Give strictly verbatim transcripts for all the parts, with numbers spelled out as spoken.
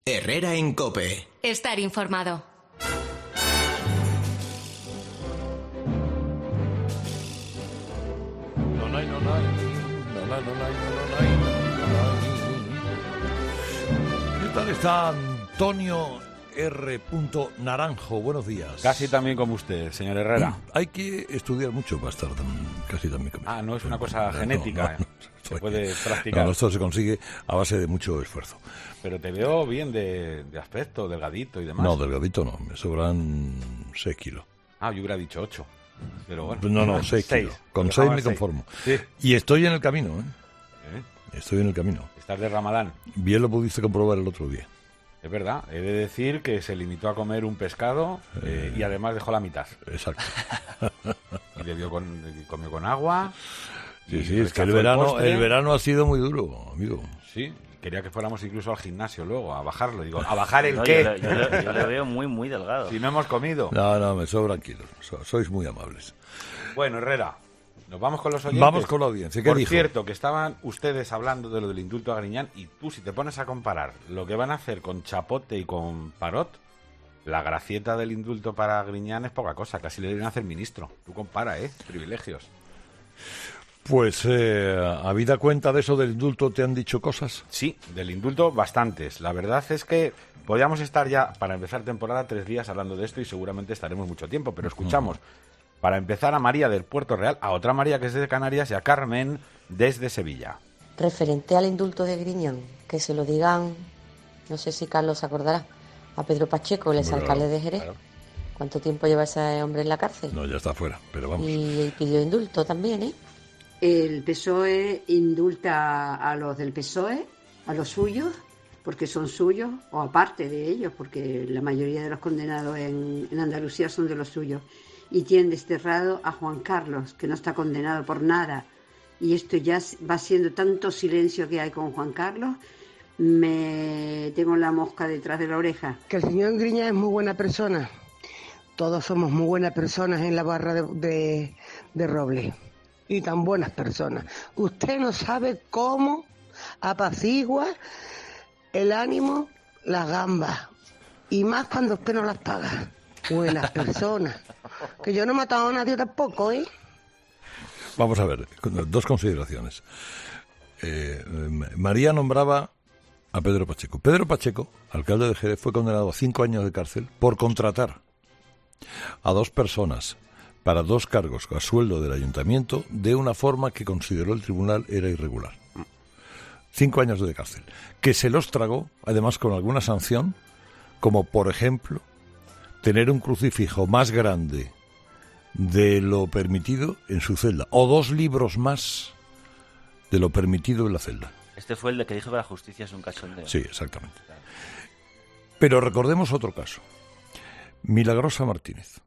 Herrera en COPE. Estar informado. No, no, no, no, no, no, no, no, no. ¿Qué tal está Antonio R. Naranjo? Buenos días. Casi también como usted, señor Herrera. Hay que estudiar mucho para estar tan, casi también como Ah, no es una cosa no, genética, no, no, se puede practicar. No, esto se consigue a base de mucho esfuerzo. Pero te veo bien de, de aspecto, delgadito y demás. No, delgadito no, me sobran seis kilos. Ah, yo hubiera dicho ocho. Pero bueno. No, no, seis kilos. Con seis me conformo. Sí. Y estoy en el camino, ¿eh? ¿Eh? Estoy en el camino. Estás de Ramadán. Bien lo pudiste comprobar el otro día. Es verdad, he de decir que se limitó a comer un pescado eh, y además dejó la mitad. Exacto. Y bebió con, comió con agua. Sí, sí, es que el verano, el verano ha sido muy duro, amigo. Sí, quería que fuéramos incluso al gimnasio luego, a bajarlo. Digo, ¿a bajar el no, qué? Yo, yo, yo, yo le veo muy, muy delgado. Si no hemos comido. No, no, me sobran kilos. So, sois muy amables. Bueno, Herrera, nos vamos con los oyentes. Vamos con la audiencia. ¿Qué Por dijo? cierto, que estaban ustedes hablando de lo del indulto a Griñán y tú, si te pones a comparar lo que van a hacer con Chapote y con Parot, la gracieta del indulto para Griñán es poca cosa. Casi le deberían hacer ministro. Tú compara, ¿eh? Privilegios. Pues, eh, ¿habida cuenta de eso del indulto, te han dicho cosas? Sí, del indulto bastantes. La verdad es que podríamos estar ya, para empezar temporada, tres días hablando de esto y seguramente estaremos mucho tiempo, pero escuchamos, uh-huh. para empezar, a María del Puerto Real, a otra María que es de Canarias y a Carmen desde Sevilla. Referente al indulto de Griñán, que se lo digan, no sé si Carlos se acordará, a Pedro Pacheco, el exalcalde claro, de Jerez. Claro. ¿Cuánto tiempo lleva ese hombre en la cárcel? No, ya está fuera, pero vamos. Y, y pidió indulto también, ¿eh? El P S O E indulta a los del P S O E, a los suyos, porque son suyos, o aparte de ellos, porque la mayoría de los condenados en, en Andalucía son de los suyos. Y tiene desterrado a Juan Carlos, que no está condenado por nada. Y esto ya va siendo tanto silencio que hay con Juan Carlos, me tengo la mosca detrás de la oreja. Que el señor Griñán es muy buena persona. Todos somos muy buenas personas en la barra de, de, de Roble. Y tan buenas personas. Usted no sabe cómo apacigua el ánimo las gambas. Y más cuando usted no las paga. Buenas personas. Que yo no he matado a nadie tampoco, ¿eh? Vamos a ver, dos consideraciones. Eh, María nombraba a Pedro Pacheco. Pedro Pacheco, alcalde de Jerez, fue condenado a cinco años de cárcel por contratar a dos personas para dos cargos a sueldo del ayuntamiento de una forma que consideró el tribunal era irregular. Cinco años de cárcel. Que se los tragó, además con alguna sanción, como por ejemplo, tener un crucifijo más grande de lo permitido en su celda, o dos libros más de lo permitido en la celda. Este fue el de que dijo que la justicia es un cachondeo. Sí, exactamente. Claro. Pero recordemos otro caso. Milagrosa Martínez.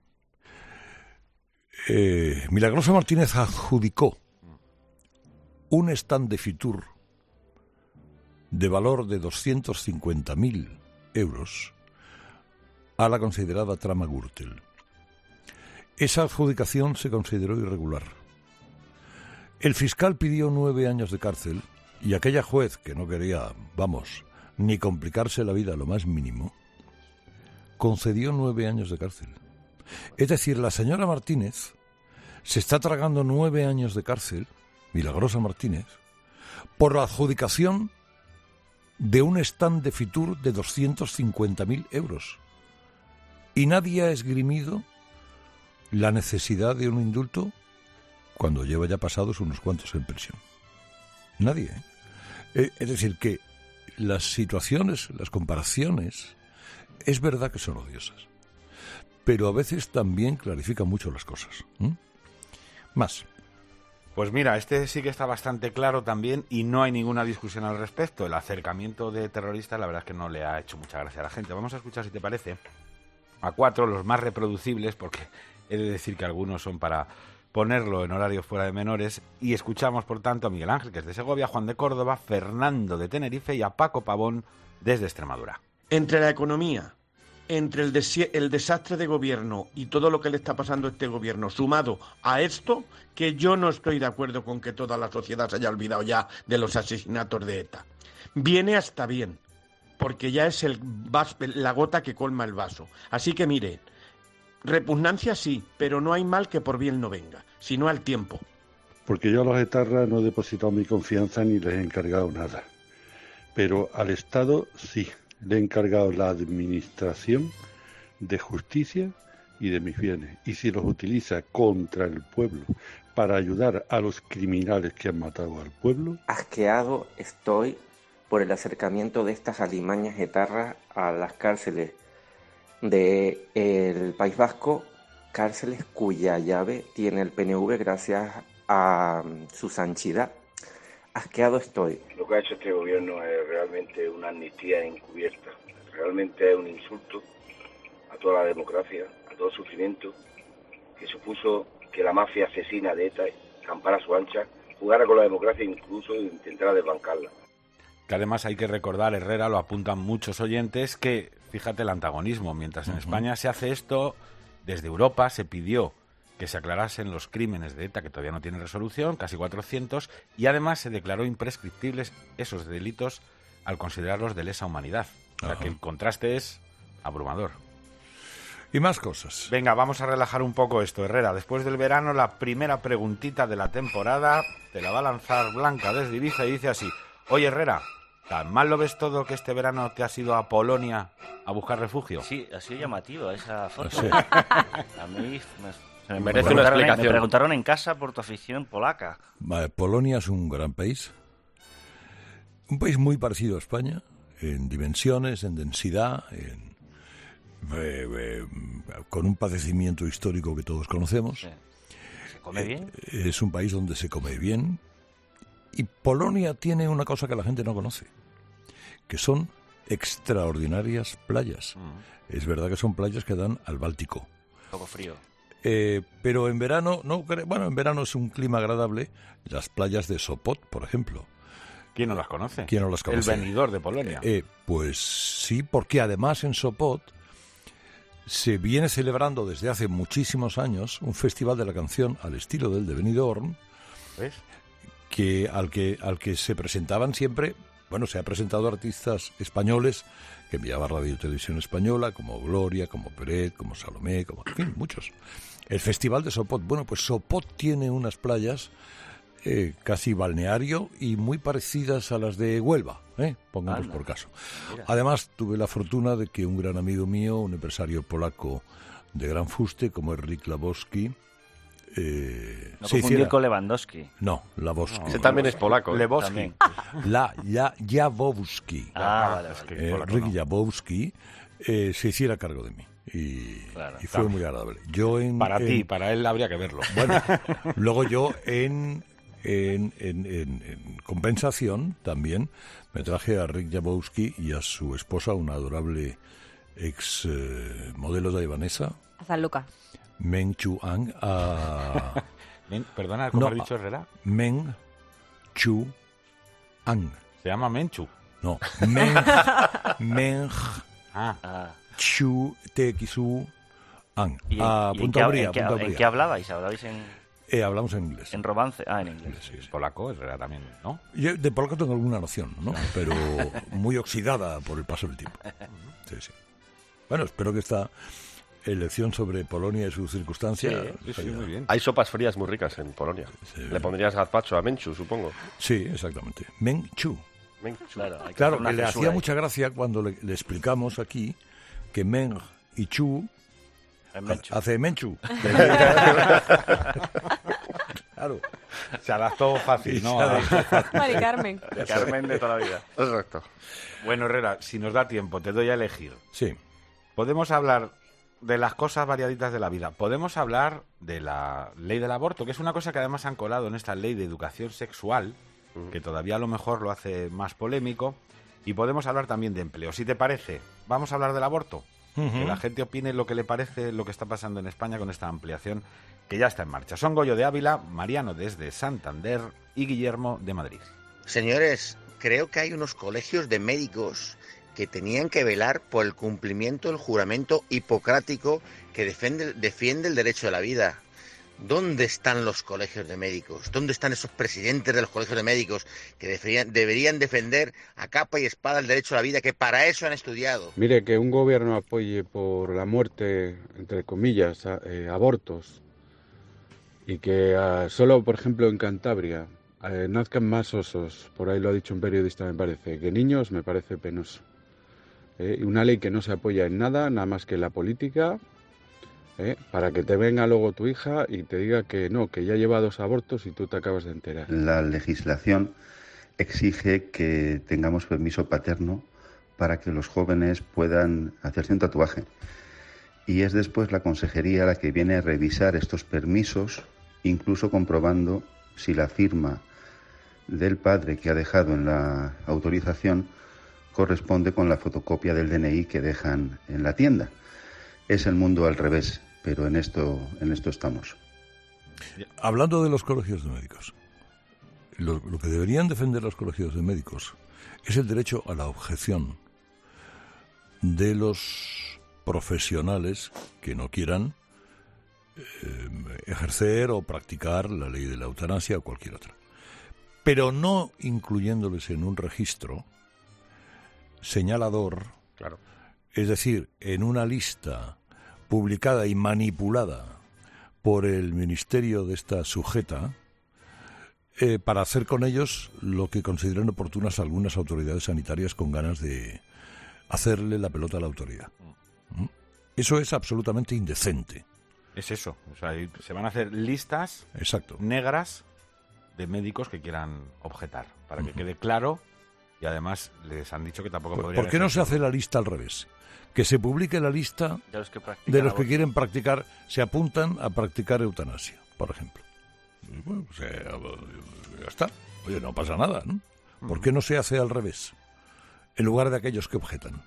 Eh, Milagrosa Martínez adjudicó un stand de Fitur de valor de doscientos cincuenta mil euros a la considerada trama Gürtel. Esa adjudicación se consideró irregular. El fiscal pidió nueve años de cárcel y aquella juez, que no quería, vamos, ni complicarse la vida lo más mínimo, concedió nueve años de cárcel. Es decir, la señora Martínez se está tragando nueve años de cárcel, Milagrosa Martínez, por la adjudicación de un stand de Fitur de doscientos cincuenta mil euros. Y nadie ha esgrimido la necesidad de un indulto cuando lleva ya pasados unos cuantos en prisión. Nadie, ¿eh? Es decir, que las situaciones, las comparaciones, es verdad que son odiosas, pero a veces también clarifican mucho las cosas. ¿Mm? Más. Pues mira, este sí que está bastante claro también y no hay ninguna discusión al respecto. El acercamiento de terroristas, la verdad es que no le ha hecho mucha gracia a la gente. Vamos a escuchar, si te parece, a cuatro, los más reproducibles, porque he de decir que algunos son para ponerlo en horario fuera de menores, y escuchamos, por tanto, a Miguel Ángel, que es de Segovia, Juan de Córdoba, Fernando de Tenerife y a Paco Pavón desde Extremadura. Entre la economía, entre el, des- el desastre de gobierno y todo lo que le está pasando a este gobierno, sumado a esto, que yo no estoy de acuerdo con que toda la sociedad se haya olvidado ya de los asesinatos de ETA. Viene hasta bien, porque ya es el vas- la gota que colma el vaso. Así que mire, repugnancia sí, pero no hay mal que por bien no venga, sino al tiempo. Porque yo a los etarras no he depositado mi confianza ni les he encargado nada. Pero al Estado sí, le he encargado la administración de justicia y de mis bienes. Y si los utiliza contra el pueblo para ayudar a los criminales que han matado al pueblo... Asqueado estoy por el acercamiento de estas alimañas etarras a las cárceles del País Vasco, cárceles cuya llave tiene el P N V gracias a su sanchidad. Asqueado estoy. Lo que ha hecho este gobierno es realmente una amnistía encubierta. Realmente es un insulto a toda la democracia, a todo el sufrimiento que supuso que la mafia asesina de ETA campara a su ancha, jugara con la democracia e incluso intentara desbancarla. Que además hay que recordar, Herrera, lo apuntan muchos oyentes, que fíjate el antagonismo. Mientras en uh-huh. España se hace esto, desde Europa se pidió que se aclarasen los crímenes de ETA, que todavía no tienen resolución, casi cuatrocientos, y además se declaró imprescriptibles esos delitos al considerarlos de lesa humanidad. O sea, que el contraste es abrumador. Y más cosas. Venga, vamos a relajar un poco esto, Herrera. Después del verano, la primera preguntita de la temporada te la va a lanzar Blanca desde Ibiza y dice así: oye, Herrera, ¿tan mal lo ves todo que este verano te has ido a Polonia a buscar refugio? Sí, ha sido llamativa esa foto. Sí. A mí me... Me merece me una explicación. Me preguntaron en casa por tu afición polaca. Polonia es un gran país. Un país muy parecido a España, en dimensiones, en densidad, en, eh, eh, con un padecimiento histórico que todos conocemos. Sí. ¿Se come bien? Eh, es un país donde se come bien. Y Polonia tiene una cosa que la gente no conoce, que son extraordinarias playas. Mm. Es verdad que son playas que dan al Báltico. Un poco frío. Eh, pero en verano, no, bueno, en verano es un clima agradable. Las playas de Sopot, por ejemplo. ¿Quién no las conoce? ¿Quién no las conoce? El venidor de Polonia. Eh, eh, pues sí, porque además en Sopot se viene celebrando desde hace muchísimos años un festival de la canción al estilo del de Benidorm, ¿ves? Que al que al que se presentaban siempre, bueno, se ha presentado artistas españoles que enviaba Radio y Televisión Española, como Gloria, como Peret, como Salomé, como, en fin, muchos. El Festival de Sopot, bueno, pues Sopot tiene unas playas eh, casi balneario y muy parecidas a las de Huelva, ¿eh? Pongamos Anda. por caso. Mira. Además, tuve la fortuna de que un gran amigo mío, un empresario polaco de gran fuste, como es Rick Labowski, Eh, no confundir hiciera... con Lewandowski. No, Labowski. No, ese también es polaco. Lebowski. La, ya, Jabowski. Ah, vale, vale. Eh, polaco, Rick no. Jabowski eh, se hiciera cargo de mí. Y, claro, y fue muy agradable. Yo en, para en, ti, para él habría que verlo. Bueno, luego yo en, en, en, en, en compensación también me traje a Rick Jabowski y a su esposa, una adorable ex eh, modelo taiwanesa. A San Lucas. Meng Chu Ang a... Men, perdona, ¿cómo no, has dicho, Herrera? Meng Chu Ang. ¿Se llama Menchu? No, Meng, Meng ah. Chu T X U Ang. ¿Y, a y punto en, abría, qué, en, punto qué, abría. ¿En qué hablabais? ¿Hablabais en...? Eh, hablamos en inglés. En romance. Ah, en inglés. Sí, sí. Polaco, Herrera también, ¿no? Yo de polaco tengo alguna noción, ¿no? Pero muy oxidada por el paso del tiempo. Sí, sí. Bueno, espero que esta elección sobre Polonia y sus circunstancias... Sí, sí, sí, muy bien. Hay sopas frías muy ricas en Polonia. Sí. Le pondrías gazpacho a Menchu, supongo. Sí, exactamente. Menchu. Menchu. Claro, que, claro, que le hacía ahí. mucha gracia cuando le, le explicamos aquí que Meng y Chu Menchu. hace Menchu. Claro. Se adaptó fácil, ¿no? Mari Carmen. Carmen de toda la vida. Exacto. Bueno, Herrera, si nos da tiempo, te doy a elegir. Sí. Podemos hablar de las cosas variaditas de la vida. Podemos hablar de la ley del aborto, que es una cosa que además han colado en esta ley de educación sexual, uh-huh. que todavía a lo mejor lo hace más polémico. Y podemos hablar también de empleo. Si te parece, vamos a hablar del aborto. Uh-huh. Que la gente opine lo que le parece lo que está pasando en España con esta ampliación que ya está en marcha. Son Goyo de Ávila, Mariano desde Santander y Guillermo de Madrid. Señores, creo que hay unos colegios de médicos que tenían que velar por el cumplimiento del juramento hipocrático que defiende, defiende el derecho a la vida. ¿Dónde están los colegios de médicos? ¿Dónde están esos presidentes de los colegios de médicos que deberían, deberían defender a capa y espada el derecho a la vida, que para eso han estudiado? Mire, que un gobierno apoye por la muerte, entre comillas, a, eh, abortos, y que uh, solo, por ejemplo, en Cantabria eh, nazcan más osos, por ahí lo ha dicho un periodista, me parece, que niños, me parece penoso. Eh, una ley que no se apoya en nada, nada más que en la política, ¿Eh? para que te venga luego tu hija y te diga que no, que ya lleva dos abortos y tú te acabas de enterar. La legislación exige que tengamos permiso paterno para que los jóvenes puedan hacerse un tatuaje. Y es después la consejería la que viene a revisar estos permisos, incluso comprobando si la firma del padre que ha dejado en la autorización corresponde con la fotocopia del D N I que dejan en la tienda. Es el mundo al revés, pero en esto, en esto estamos. Hablando de los colegios de médicos, lo, lo que deberían defender los colegios de médicos es el derecho a la objeción de los profesionales que no quieran eh, ejercer o practicar la ley de la eutanasia o cualquier otra, pero no incluyéndoles en un registro señalador, claro. Es decir, en una lista publicada y manipulada por el ministerio de esta sujeta, eh, para hacer con ellos lo que consideren oportunas algunas autoridades sanitarias con ganas de hacerle la pelota a la autoridad. ¿Mm? Eso es absolutamente indecente. Es eso, o sea, se van a hacer listas Exacto. negras de médicos que quieran objetar, para que uh-huh. quede claro, y además les han dicho que tampoco ¿Por, podrían... ¿Por qué no se hace la lista al revés? Que se publique la lista de los que, de los que quieren practicar, se apuntan a practicar eutanasia, por ejemplo. Y bueno, pues, eh, ya está. Oye, no pasa nada, ¿no? ¿Por qué no se hace al revés? En lugar de aquellos que objetan.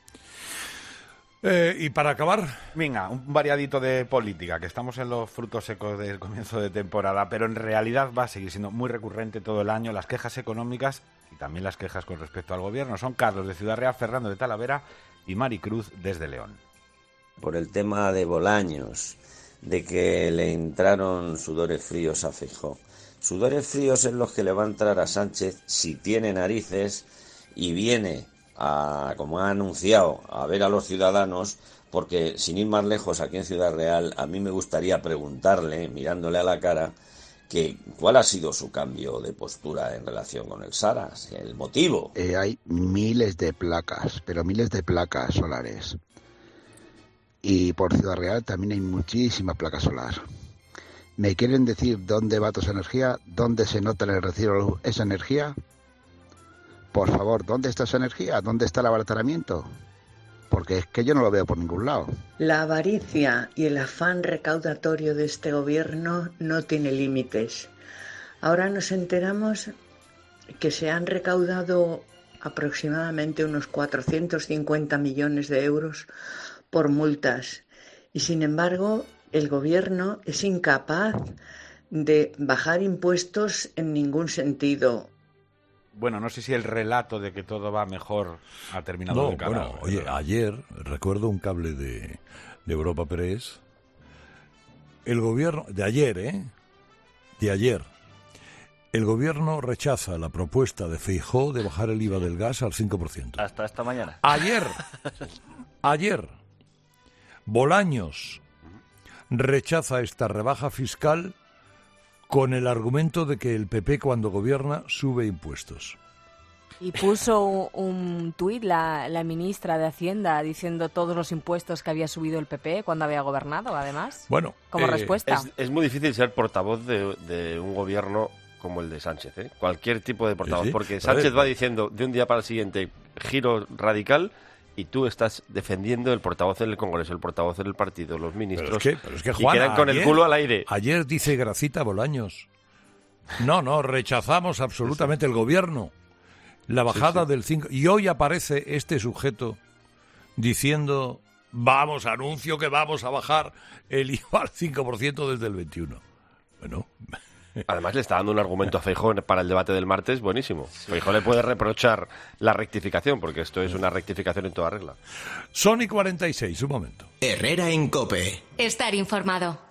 Eh, y para acabar... Venga, un variadito de política, que estamos en los frutos secos del comienzo de temporada, pero en realidad va a seguir siendo muy recurrente todo el año las quejas económicas y también las quejas con respecto al gobierno. Son Carlos de Ciudad Real, Fernando de Talavera y Maricruz desde León. Por el tema de Bolaños, de que le entraron sudores fríos a Feijóo. Sudores fríos en los que le va a entrar a Sánchez si tiene narices y viene a, como ha anunciado, a ver a los ciudadanos, porque sin ir más lejos, aquí en Ciudad Real, a mí me gustaría preguntarle, mirándole a la cara, que cuál ha sido su cambio de postura en relación con el Sara, el motivo. Eh, hay miles de placas, pero miles de placas solares. Y por Ciudad Real también hay muchísima placa solar. ¿Me quieren decir dónde va toda esa energía? ¿Dónde se nota en el recibo de luz esa energía? Por favor, ¿dónde está esa energía? ¿Dónde está el abaratamiento? Porque es que yo no lo veo por ningún lado. La avaricia y el afán recaudatorio de este gobierno no tiene límites. Ahora nos enteramos que se han recaudado aproximadamente unos cuatrocientos cincuenta millones de euros por multas. Y sin embargo, el gobierno es incapaz de bajar impuestos en ningún sentido. Bueno, no sé si el relato de que todo va mejor ha terminado no, de calar. Bueno, oye, ayer, recuerdo un cable de, de Europa Press, el gobierno, de ayer, ¿eh? De ayer, el gobierno rechaza la propuesta de Feijóo de bajar el I V A del gas al cinco por ciento. Hasta esta mañana. Ayer, ayer, Bolaños rechaza esta rebaja fiscal con el argumento de que el P P cuando gobierna sube impuestos. Y puso un tuit la, la ministra de Hacienda diciendo todos los impuestos que había subido el P P cuando había gobernado, además. Bueno, como eh, respuesta. Es, es muy difícil ser portavoz de, de un gobierno como el de Sánchez, ¿eh? Cualquier tipo de portavoz, sí, sí. Porque Sánchez va diciendo de un día para el siguiente giro radical y tú estás defendiendo el portavoz en el Congreso, el portavoz en el partido, los ministros, pero es que, pero es que, Juan, y quedan con ayer, el culo al aire. Ayer dice Gracita Bolaños, no, no, rechazamos absolutamente el gobierno, la bajada sí, sí. del cinco, y hoy aparece este sujeto diciendo, vamos, anuncio que vamos a bajar el I V A al cinco por ciento desde el veintiuno. Bueno... Además le está dando un argumento a Feijóo para el debate del martes buenísimo. Sí. Feijóo le puede reprochar la rectificación, porque esto es una rectificación en toda regla. Sony cuarenta y seis, un momento. Herrera en COPE. Estar informado.